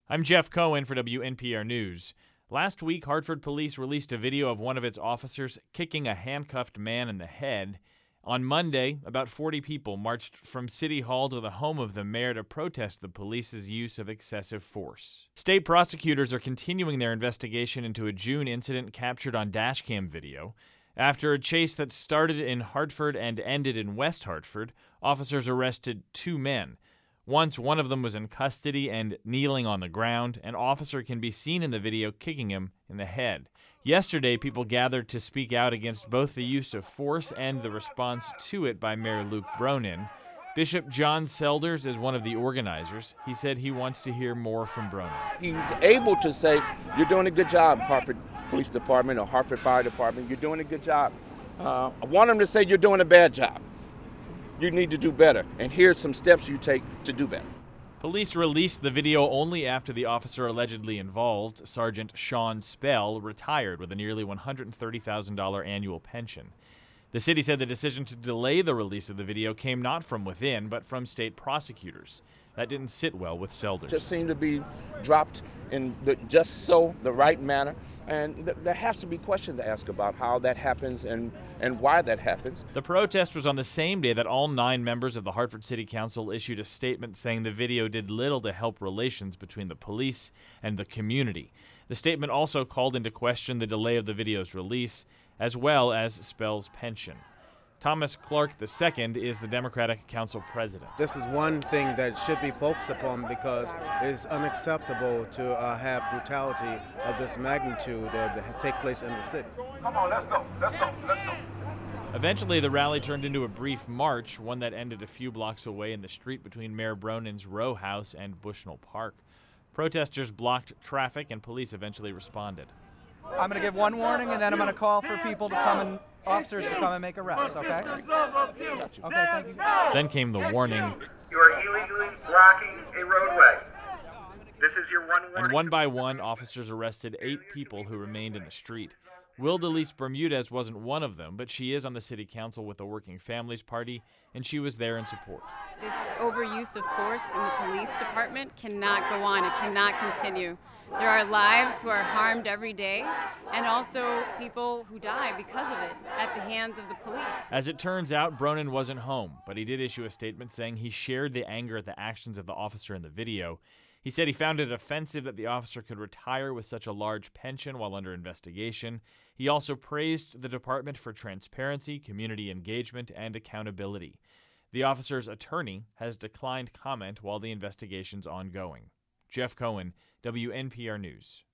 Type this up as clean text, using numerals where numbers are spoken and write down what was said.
I'm Jeff Cohen for WNPR News. Last week, Hartford police released a video of one of its officers kicking a handcuffed man in the head. On Monday, about 40 people marched from City Hall to the home of the mayor to protest the police's use of excessive force. State prosecutors are continuing their investigation into a June incident captured on dashcam video. After a chase that started in Hartford and ended in West Hartford, officers arrested two men. Once one of them was in custody and kneeling on the ground, an officer can be seen in the video kicking him in the head. Yesterday, people gathered to speak out against both the use of force and the response to it by Mayor Luke Bronin. Bishop John Selders is one of the organizers. He said he wants to hear more from Bronin. He's able to say, you're doing a good job, Hartford Police Department or Hartford Fire Department. You're doing a good job. I want him to say you're doing a bad job. You need to do better, and here's some steps you take to do better. Police released the video only after the officer allegedly involved, Sergeant Sean Spell, retired with a nearly $130,000 annual pension. The city said the decision to delay the release of the video came not from within, but from state prosecutors. That didn't sit well with Selders. Just seemed to be dropped in the right manner, and there has to be questions to ask about how that happens and why that happens. The protest was on the same day that all 9 members of the Hartford City Council issued a statement saying the video did little to help relations between the police and the community. The statement also called into question the delay of the video's release, as well as Spell's pension. Thomas Clark II is the Democratic Council president. This is one thing that should be focused upon because it's unacceptable to have brutality of this magnitude that take place in the city. Come on, let's go. Eventually, the rally turned into a brief march, one that ended a few blocks away in the street between Mayor Bronin's row house and Bushnell Park. Protesters blocked traffic, and police eventually responded. I'm going to give one warning, and then I'm going to call for people to come and officers to come and make arrests, okay? Okay, thank you. Then came the warning. You are illegally blocking a roadway. This is your one warning. And one by one, officers arrested 8 people who remained in the street. Wildelise Bermudez wasn't one of them, but she is on the city council with the Working Families Party, and she was there in support. This overuse of force in the police department cannot go on. It cannot continue. There are lives who are harmed every day, and also people who die because of it at the hands of the police. As it turns out, Bronin wasn't home, but he did issue a statement saying he shared the anger at the actions of the officer in the video. He said he found it offensive that the officer could retire with such a large pension while under investigation. He also praised the department for transparency, community engagement, and accountability. The officer's attorney has declined comment while the investigation's ongoing. Jeff Cohen, WNPR News.